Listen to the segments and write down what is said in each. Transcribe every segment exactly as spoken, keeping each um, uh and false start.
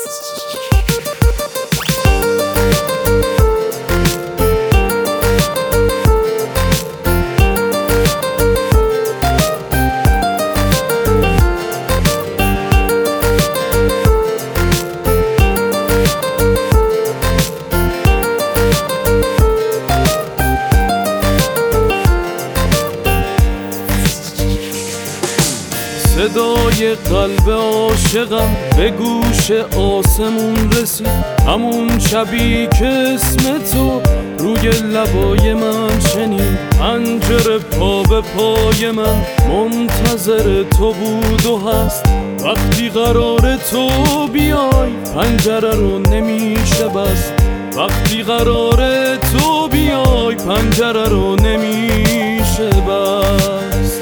صدای قلب عاشقم به گوش آسمون رسید، همون شبی که اسم تو روی لبای من شنید. پنجره پا به پای من منتظر تو بود و هست، وقتی قرار تو بیای پنجره رو نمیشه بست. وقتی قرار تو بیای پنجره رو نمیشه بست.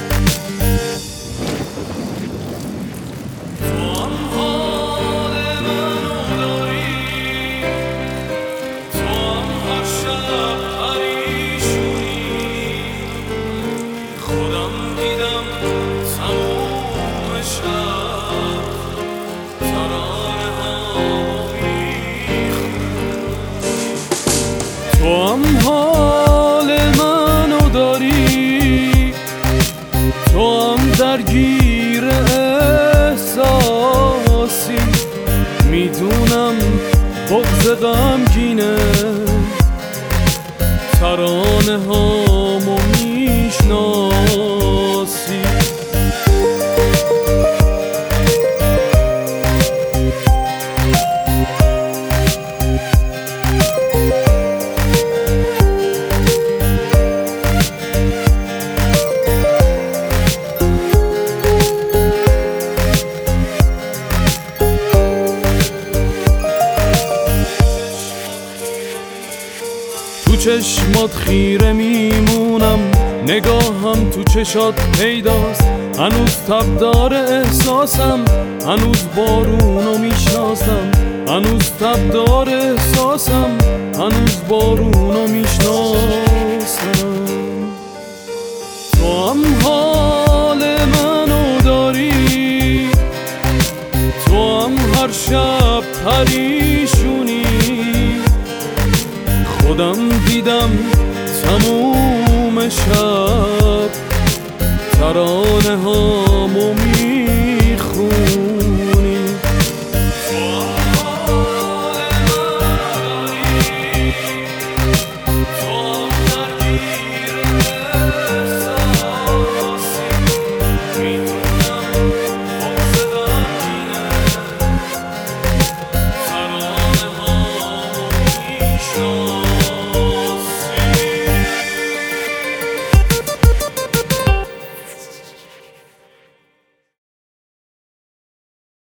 تو هم حال منو داری، تو هم درگیر احساسی، میدونم بغض غمگینه، ترانه هامو میشناسی. تو چشمات خیره میمونم، نگاهم تو چشات پیداست، هنوز تبدار احساسم، هنوز بارونو میشناسم، هنوز تبدار احساسم، هنوز بارونو میشناسم. تو هم حال منو داری، تو هم هر شب پریشونی، خودم دیدم تموم شب ترانه هامو می